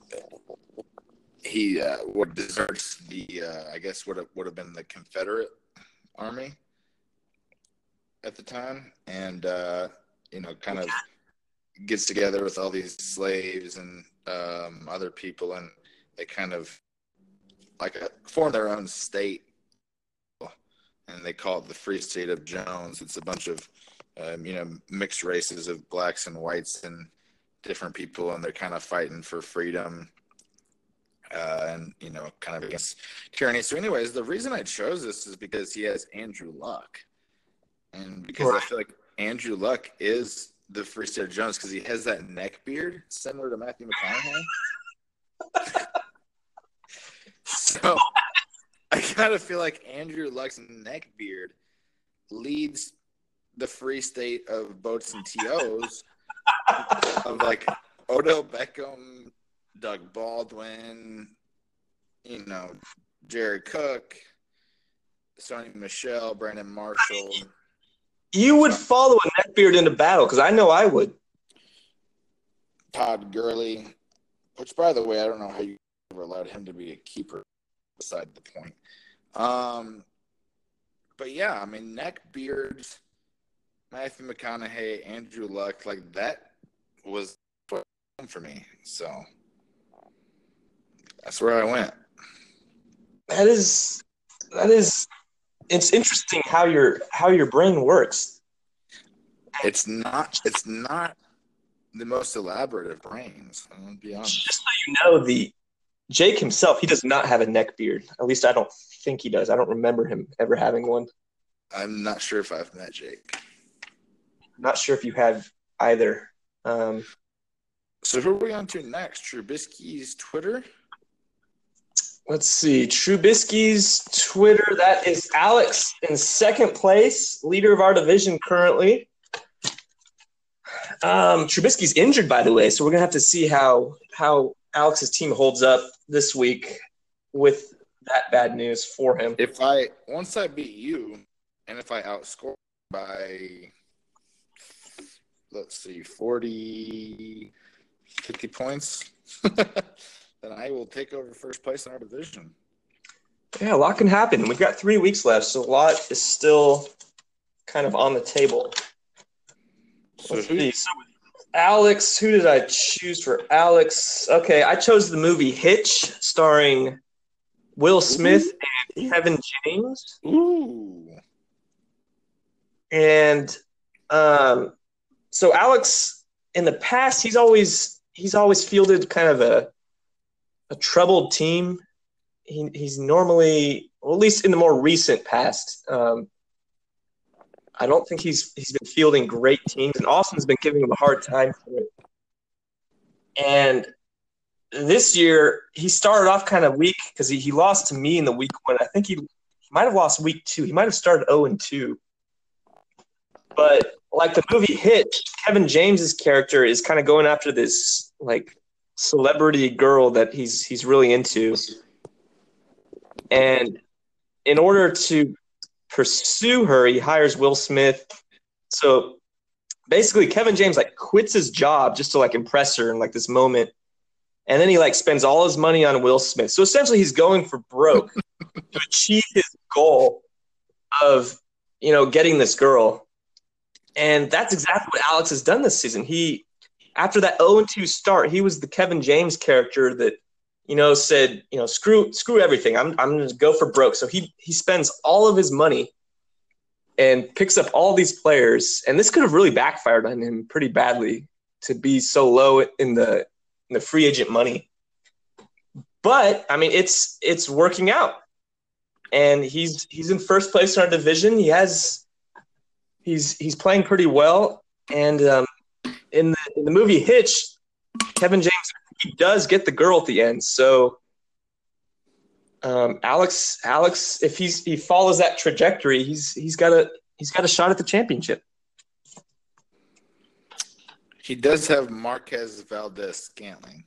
he uh, would deserts the uh, I guess would have would have been the Confederate Army at the time, and uh, you know, kind of gets together with all these slaves and um, other people, and they kind of like a, form their own state, and they call it the Free State of Jones. It's a bunch of um, you know mixed races of blacks and whites and different people, and they're kind of fighting for freedom uh, and you know kind of against tyranny. So, anyways, the reason I chose this is because he has Andrew Luck, and because right. I feel like Andrew Luck is the Free State of Jones because he has that neck beard similar to Matthew McConaughey. So I kind of feel like Andrew Luck's neck beard leads the Free State of Boats and T Os of like Odell Beckham, Doug Baldwin, you know, Jared Cook, Sonny Michel, Brandon Marshall. You would follow a neckbeard into battle, because I know I would. Todd Gurley, which, by the way, I don't know how you ever allowed him to be a keeper beside the point. Um, but, yeah, I mean, neckbeards, Matthew McConaughey, Andrew Luck, like that was for me. So that's where I went. That is – that is – it's interesting how your how your brain works. It's not it's not the most elaborate of brains. I'm gonna be honest. Just so you know, the Jake himself, he does not have a neck beard. At least I don't think he does. I don't remember him ever having one. I'm not sure if I've met Jake. Not sure if you have either. Um, so who are we on to next? Trubisky's Twitter? Let's see. Trubisky's Twitter. That is Alex in second place, leader of our division currently. Um, Trubisky's injured, by the way, so we're gonna have to see how how Alex's team holds up this week with that bad news for him. If I once I beat you, and if I outscore by, let's see, forty, fifty points. Then I will take over first place in our division. Yeah, a lot can happen. We've got three weeks left, so a lot is still kind of on the table. So, Let's who, see. So Alex, who did I choose for Alex? Okay, I chose the movie Hitch, starring Will Smith ooh. and Kevin James. Ooh. And um, so Alex, in the past, he's always he's always fielded kind of a a troubled team. He, he's normally, well, at least in the more recent past, um, I don't think he's he's been fielding great teams, and Austin's been giving him a hard time for it. And this year, he started off kind of weak because he, he lost to me in the week one. I think he, he might have lost week two. He might have started oh and two. But like the movie Hitch, Kevin James's character is kind of going after this like celebrity girl that he's he's really into. And in order to pursue her, he hires Will Smith. So basically Kevin James like quits his job just to like impress her in like this moment. And then he like spends all his money on Will Smith. So essentially he's going for broke to achieve his goal of, you know, getting this girl. And that's exactly what Alex has done this season. He, after that oh and two start, he was the Kevin James character that, you know, said, you know, screw screw everything. I'm I'm going to go for broke. So he he spends all of his money and picks up all these players. And this could have really backfired on him pretty badly to be so low in the in the free agent money. But I mean, it's it's working out. And he's he's in first place in our division. He has he's he's playing pretty well. And um, in the in the movie Hitch, Kevin James, he does get the girl at the end. So um, Alex Alex, if he's he follows that trajectory, he's he's got a he's got a shot at the championship. He does have Marquez Valdez-Scantling.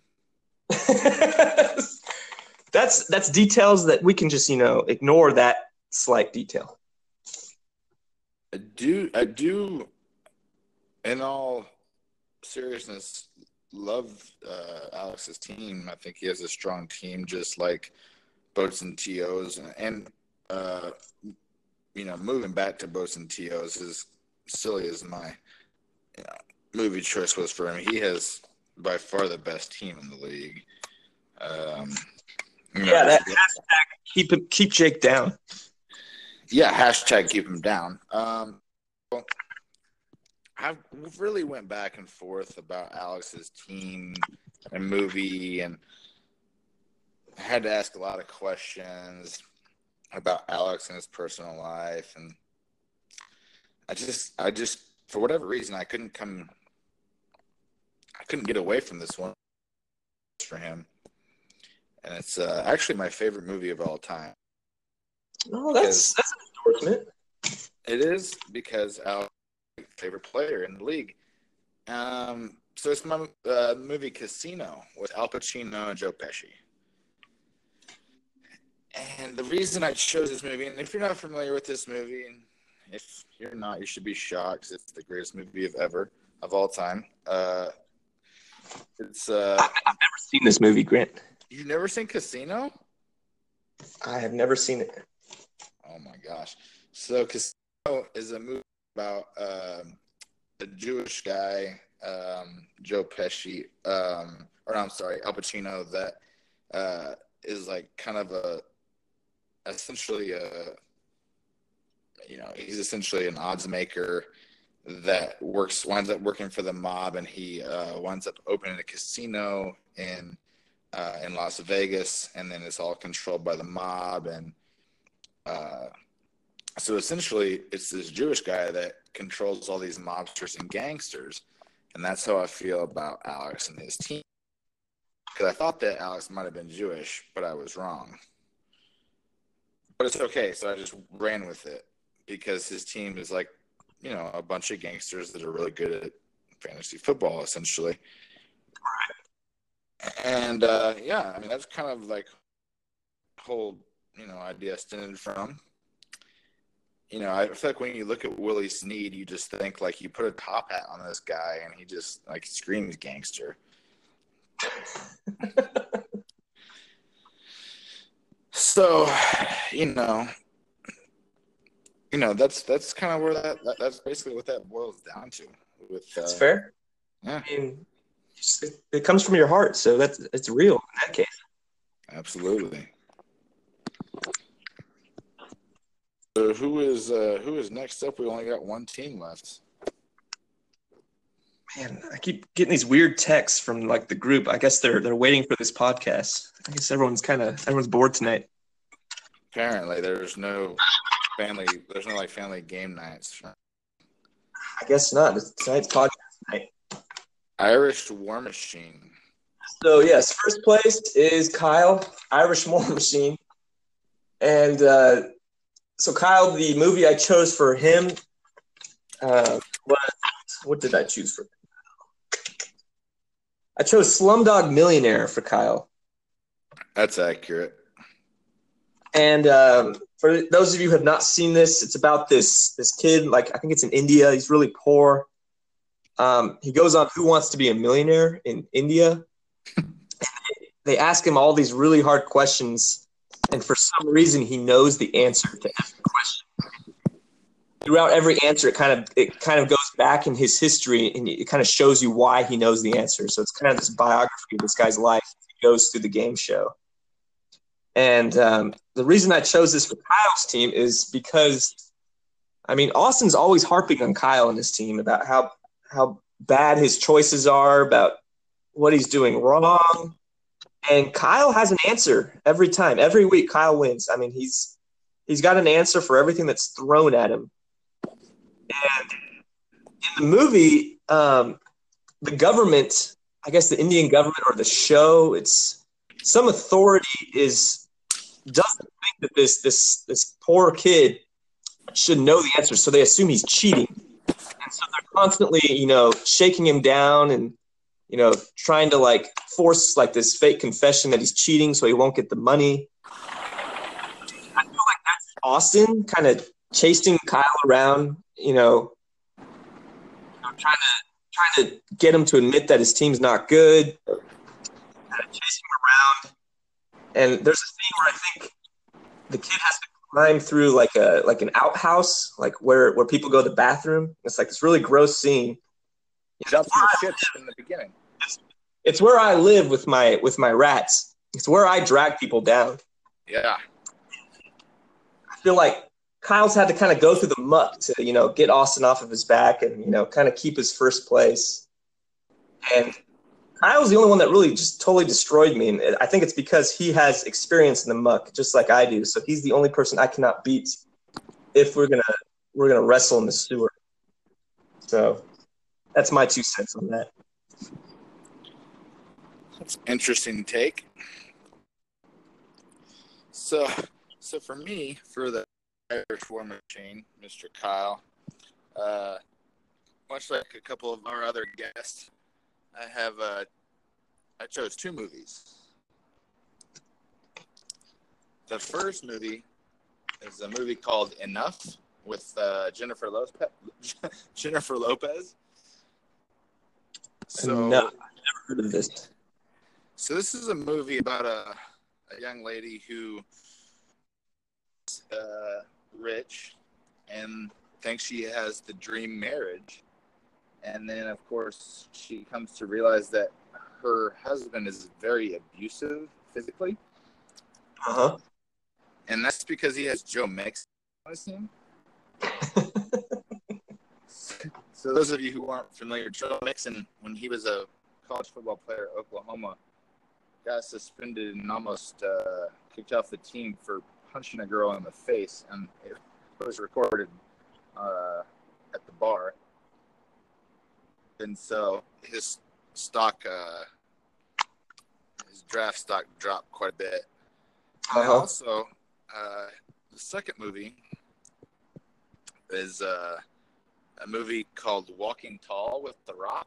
that's that's details that we can just, you know, ignore that slight detail. I do I do in all seriousness love uh, Alex's team. I think he has a strong team, just like Boats and T Os. And, and uh, you know, moving back to Boats and T Os, as silly as my you know, movie choice was for him, he has by far the best team in the league. Um, you know, yeah, that hashtag keep him, keep Jake down. Yeah, hashtag keep him down. Um, well, I really went back and forth about Alex's team and movie, and I had to ask a lot of questions about Alex and his personal life, and I just, I just, for whatever reason, I couldn't come, I couldn't get away from this one for him, and it's uh, actually my favorite movie of all time. Oh, that's that's an endorsement. It is because Alex is my favorite player in the league. Um, so it's my uh, movie Casino with Al Pacino and Joe Pesci. And the reason I chose this movie, and if you're not familiar with this movie, and if you're not, you should be shocked because it's the greatest movie of ever, of all time. Uh, it's uh, I've never seen this movie, Grant. You've never seen Casino? I have never seen it. Oh my gosh! So Casino is a movie about um, a Jewish guy, um, Joe Pesci, um, or no, I'm sorry, Al Pacino, that uh, is like kind of a essentially a you know he's essentially an odds maker that works winds up working for the mob, and he uh, winds up opening a casino in uh, in Las Vegas, and then it's all controlled by the mob. And Uh, so essentially, it's this Jewish guy that controls all these mobsters and gangsters, and that's how I feel about Alex and his team. Because I thought that Alex might have been Jewish, but I was wrong. But it's okay, so I just ran with it because his team is like, you know, a bunch of gangsters that are really good at fantasy football, essentially. And uh, yeah, I mean that's kind of like whole. You know, idea stemmed from. You know, I feel like when you look at Willie Snead, you just think like you put a top hat on this guy and he just like screams gangster. So, you know, you know that's that's kind of where that, that that's basically what that boils down to. With uh, that's fair. Yeah, I mean, it, it comes from your heart, so that's it's real in that case. Absolutely. So who is uh, who is next up? We only got one team left. Man, I keep getting these weird texts from like the group. I guess they're they're waiting for this podcast. I guess everyone's kind of everyone's bored tonight. Apparently, there's no family. There's no like family game nights. I guess not. It's tonight's podcast night. Irish War Machine. So yes, first place is Kyle, Irish War Machine, and uh, so Kyle, the movie I chose for him uh, was what did I choose for? I chose Slumdog Millionaire for Kyle. That's accurate. And um, for those of you who have not seen this, it's about this this kid. Like I think it's in India. He's really poor. Um, he goes on Who Wants to Be a Millionaire in India. They ask him all these really hard questions, and for some reason, he knows the answer to every question. Throughout every answer, it kind of it kind of goes back in his history, and it kind of shows you why he knows the answer. So it's kind of this biography of this guy's life. He goes through the game show. And um, the reason I chose this for Kyle's team is because, I mean, Austin's always harping on Kyle and his team about how how bad his choices are, about what he's doing wrong. And Kyle has an answer every time. Every week, Kyle wins. I mean, he's he's got an answer for everything that's thrown at him. And in the movie, um, the government, I guess the Indian government or the show, it's some authority is doesn't think that this this this poor kid should know the answer, so they assume he's cheating, and so they're constantly, you know, shaking him down and, you know, trying to like force like this fake confession that he's cheating so he won't get the money. I feel like that's Austin kind of chasing Kyle around, you know, you know, trying to trying to get him to admit that his team's not good, kind of chasing him around. And there's a scene where I think the kid has to climb through like a like an outhouse, like where, where people go to the bathroom. It's like this really gross scene. Jumps in the shit in the beginning. It's, it's where I live with my with my rats. It's where I drag people down. Yeah. I feel like Kyle's had to kind of go through the muck to, you know, get Austin off of his back and, you know, kind of keep his first place. And Kyle's the only one that really just totally destroyed me, and I think it's because he has experience in the muck, just like I do. So he's the only person I cannot beat if we're gonna we're gonna wrestle in the sewer. So that's my two cents on that. That's an interesting take. So, so for me, for the Irish War Machine, Mister Kyle, uh, much like a couple of our other guests, I have uh, I chose two movies. The first movie is a movie called Enough with uh, Jennifer Lopez. Jennifer Lopez. So, no, I've never heard of this. So this is a movie about a, a young lady who is uh, rich and thinks she has the dream marriage. And then, of course, she comes to realize that her husband is very abusive physically. Uh-huh. And that's because he has Joe Mixon on his team. So those of you who aren't familiar, Joe Mixon, when he was a college football player at Oklahoma, got suspended and almost uh, kicked off the team for punching a girl in the face. And it was recorded uh, at the bar. And so his stock, uh, his draft stock dropped quite a bit. And Uh-huh. also, uh, the second movie is uh, a movie called Walking Tall with The Rock.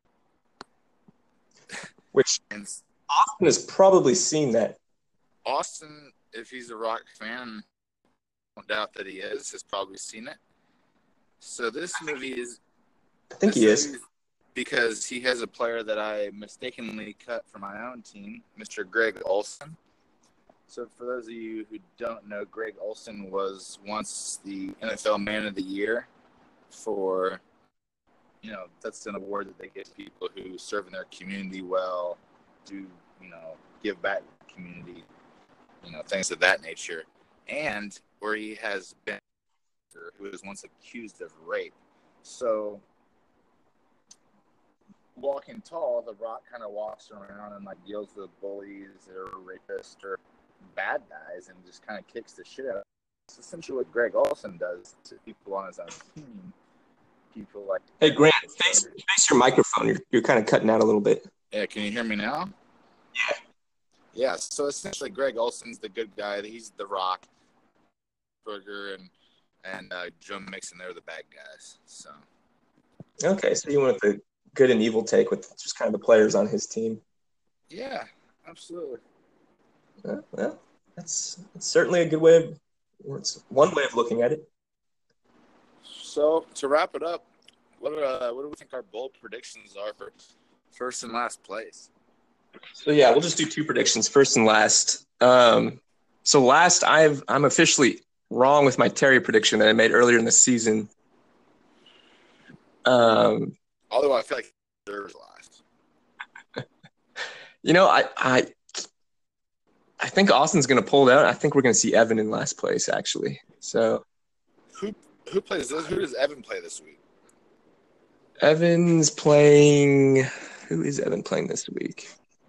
Which And Austin has probably seen that. Austin, if he's a Rock fan, I don't doubt that he is, has probably seen it. So this movie is... I think he is. Because he has a player that I mistakenly cut for my own team, Mister Greg Olsen. So for those of you who don't know, Greg Olsen was once the N F L Man of the Year for, you know, that's an award that they give people who serve in their community well, do, you know, give back to the community, you know, things of that nature. And where he has been, who was once accused of rape. So Walking Tall, The Rock kind of walks around and like deals with bullies or rapists or bad guys and just kind of kicks the shit out of them. It's essentially what Greg Olsen does to people on his own team. People like Hey Grant, face face your microphone. You're you're kind of cutting out a little bit. Yeah, can you hear me now? Yeah. Yeah, so essentially Greg Olsen's the good guy. He's The Rock, Burger, and and uh, Joe Mixon. They're the bad guys. So. Okay, so you went with the good and evil take with just kind of the players on his team. Yeah, absolutely. Uh, well, that's, that's certainly a good way of it's one way of looking at it. So to wrap it up, what uh, what do we think our bold predictions are for first and last place? So yeah, we'll just do two predictions, first and last. Um, so last, I've I'm officially wrong with my Terry prediction that I made earlier in the season. Um, Although I feel like there's last. You know, I I I think Austin's going to pull it out. I think we're going to see Evan in last place, actually. So who who plays this? Who does Evan play this week? Evan's playing. Who is Evan playing this week?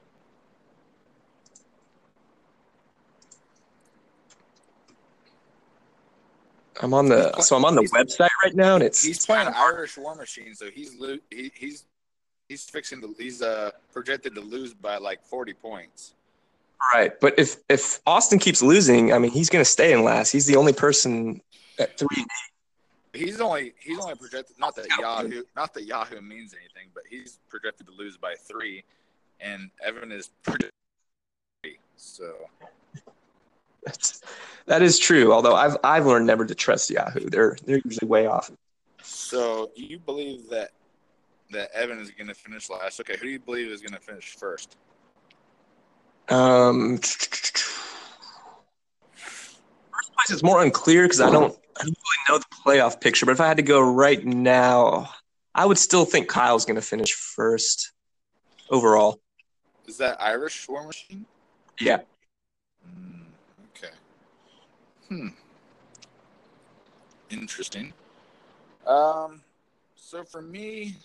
I'm on the Play, so I'm on the website right now, and it's he's it's playing Irish War Machine, so he's he, he's he's fixing to he's uh projected to lose by like forty points. Right, but if if Austin keeps losing, I mean, he's going to stay in last. He's the only person at three and eight. He's only he's only projected not that Yahoo not that Yahoo means anything, but he's projected to lose by three, and Evan is projected to three. So. That's, that is true. Although I've I've learned never to trust Yahoo. They're they're usually way off. So you believe that that Evan is going to finish last? Okay, who do you believe is going to finish first? Um, first place is more unclear because I don't I don't really know the playoff picture. But if I had to go right now, I would still think Kyle's going to finish first overall. Is that Irish War Machine? Yeah. Hmm. Interesting. Um, so for me,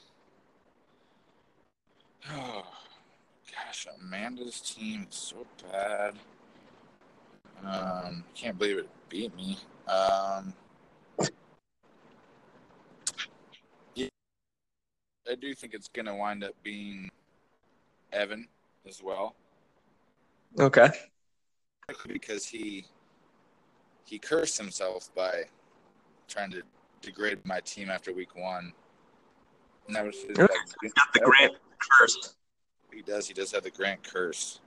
oh gosh, Amanda's team is so bad. Um, can't believe it beat me. Um, yeah, I do think it's gonna wind up being Evan as well. Okay. Because he. He cursed himself by trying to degrade my team after week one. And that was his, like, he's got the Grant curse. He does. He does have the Grant curse.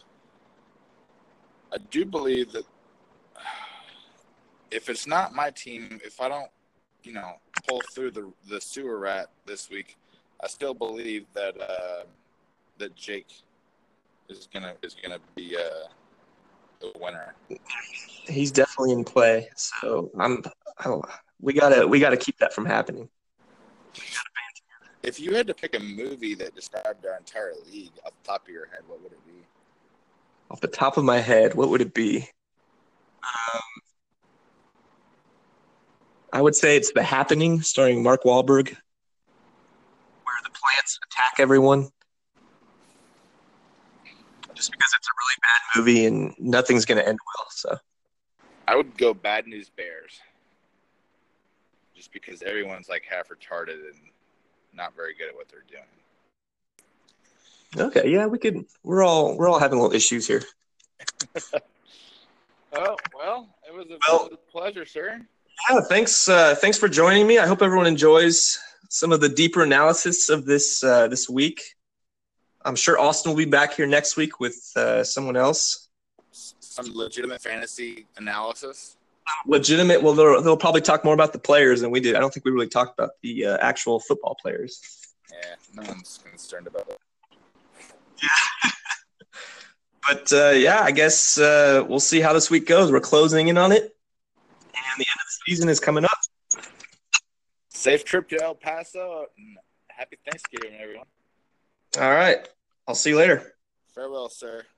I do believe that if it's not my team, if I don't, you know, pull through the the sewer rat this week, I still believe that uh, that Jake is gonna is gonna be uh, the winner. He's definitely in play, so I'm. I, we gotta we gotta keep that from happening. If you had to pick a movie that described our entire league off the top of your head, what would it be? Off the top of my head, what would it be? Um, I would say it's The Happening, starring Mark Wahlberg, where the plants attack everyone. Just because it's a really bad movie and nothing's going to end well, so. I would go Bad News Bears. Just because everyone's like half retarded and not very good at what they're doing. Okay, yeah, we could. We're all we're all having little issues here. Oh well, it was a, well, it was a pleasure, sir. Yeah, thanks. Uh, thanks for joining me. I hope everyone enjoys some of the deeper analysis of this uh, this week. I'm sure Austin will be back here next week with uh, someone else. Some legitimate fantasy analysis. Legitimate. Well, they'll, they'll probably talk more about the players than we did. I don't think we really talked about the uh, actual football players. Yeah, no one's concerned about it. Yeah. But, uh, yeah, I guess uh, we'll see how this week goes. We're closing in on it, and the end of the season is coming up. Safe trip to El Paso, and happy Thanksgiving, everyone. All right. I'll see you later. Farewell, sir.